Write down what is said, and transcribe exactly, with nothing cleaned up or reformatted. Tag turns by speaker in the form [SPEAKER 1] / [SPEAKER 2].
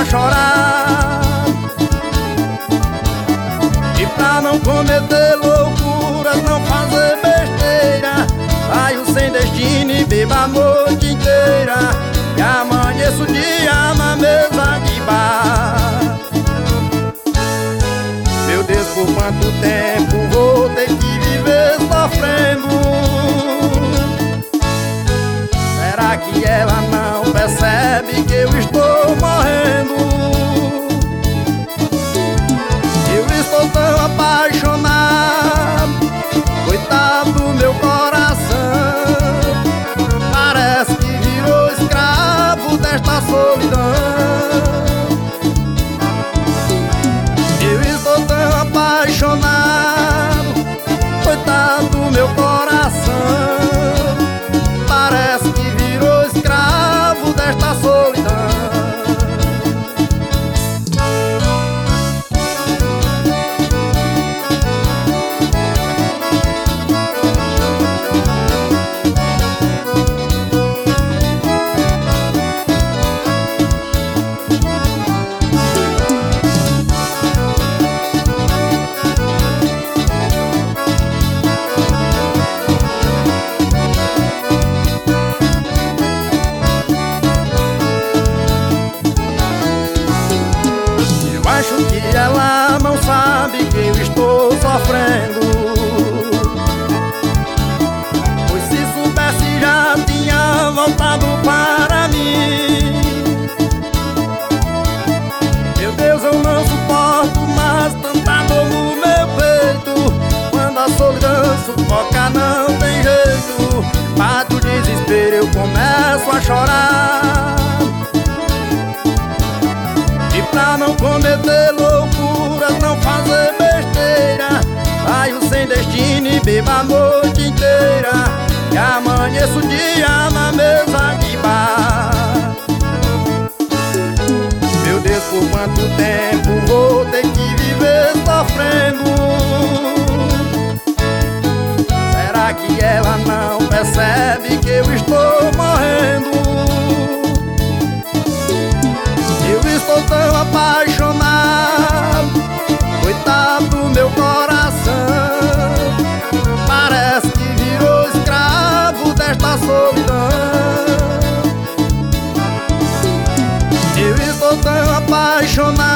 [SPEAKER 1] a chorar. E pra não cometer loucuras, não fazer besteira, saio sem destino e bebo a noite inteira, e amanheço o dia na mesa de bar. Meu Deus, por quanto tempo vou ter que viver sofrendo? Será que ela não percebe que eu estou morrendo? Eu estou tão apaixonado, coitado do meu coração, parece que virou escravo desta solidão. Eu estou tão apaixonado, coitado do meu coração, parece que virou escravo desta solidão. Acho que ela não sabe que eu estou sofrendo, pois se soubesse já tinha voltado para mim. Meu Deus, eu não suporto mais tanta dor no meu peito. Quando a solidão sufoca não tem jeito, bate o desespero, eu começo a chorar. E pra não cometer loucuras, não fazer besteira, saio sem destino e bebo a noite inteira, e amanheço o dia na mesa de bar. Meu Deus, por quanto tempo vou ter que viver sofrendo? Será que ela não percebe que eu estou morrendo? Eu estou tão apaixonado, coitado do meu coração, parece que virou escravo desta solidão. Eu estou tão apaixonado,